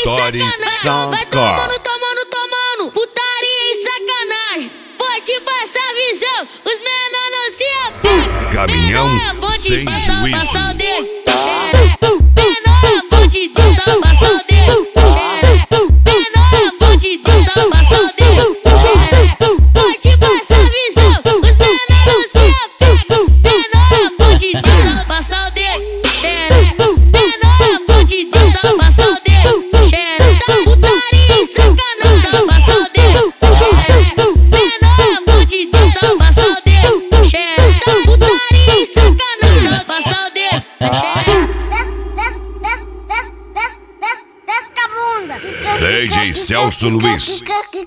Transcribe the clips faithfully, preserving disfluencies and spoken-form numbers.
Story Soundcore. Vai tomando, tomando, tomando, putaria e sacanagem. Vou te passar a visão, os menores não se apegam. Caminhão Menor é bonde, sem passa, juízo. passa o dedo. Menor é bonde, passa, passa o dedo. Menor é bonde, passa, passa o dedo. Vou te passar a visão, os menores não se apegam. Menor é bonde, passa, passa o dedo. Menor é bonde, passa, passa o dedo. Putaria e sacanagem, passa o dedo. Menor é bonde, passa, passa o dedo. Putaria e sacanagem, passa o dedo. D J Celso Luiz.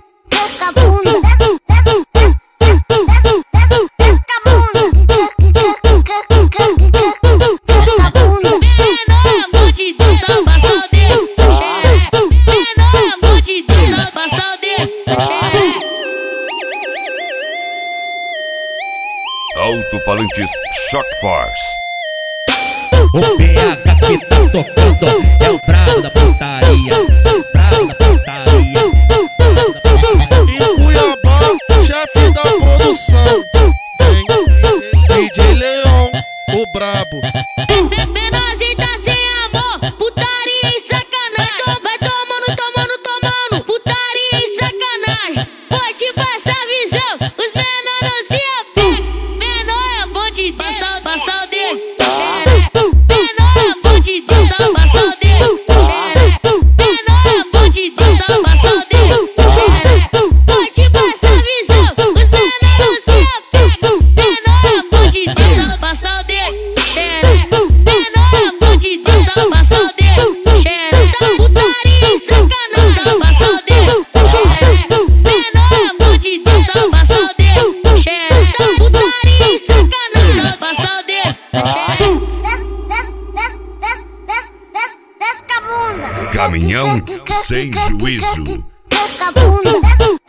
Alto-falantes Shock Force. O P H que tá tocando é o brabo da putaria, brabo da putaria. Em Cuiabá, chefe da produção, vem D J Leon, o brabo. Menorzinho tá sem amor, putaria e sacanagem. Vai tomando, tomando, tomando, putaria e sacanagem. Vou te passar a visão, os menores não se apegam. Menor é bonde, passa, passa o dedo. Menor é bonde, passa, passa o dedo. Menor é bonde, passa, passa o dedo. Vou te passar a visão, os menores não se apegam. Menor é bonde, passa, passa o dedo. Menor é bonde, passa, passa o dedo. Putaria e sacanagem, passa o dedo. Menor é bonde, passa, passa o dedo. Putaria e sacanagem, passa o dedo. Caminhão sem juízo. Desce a bunda.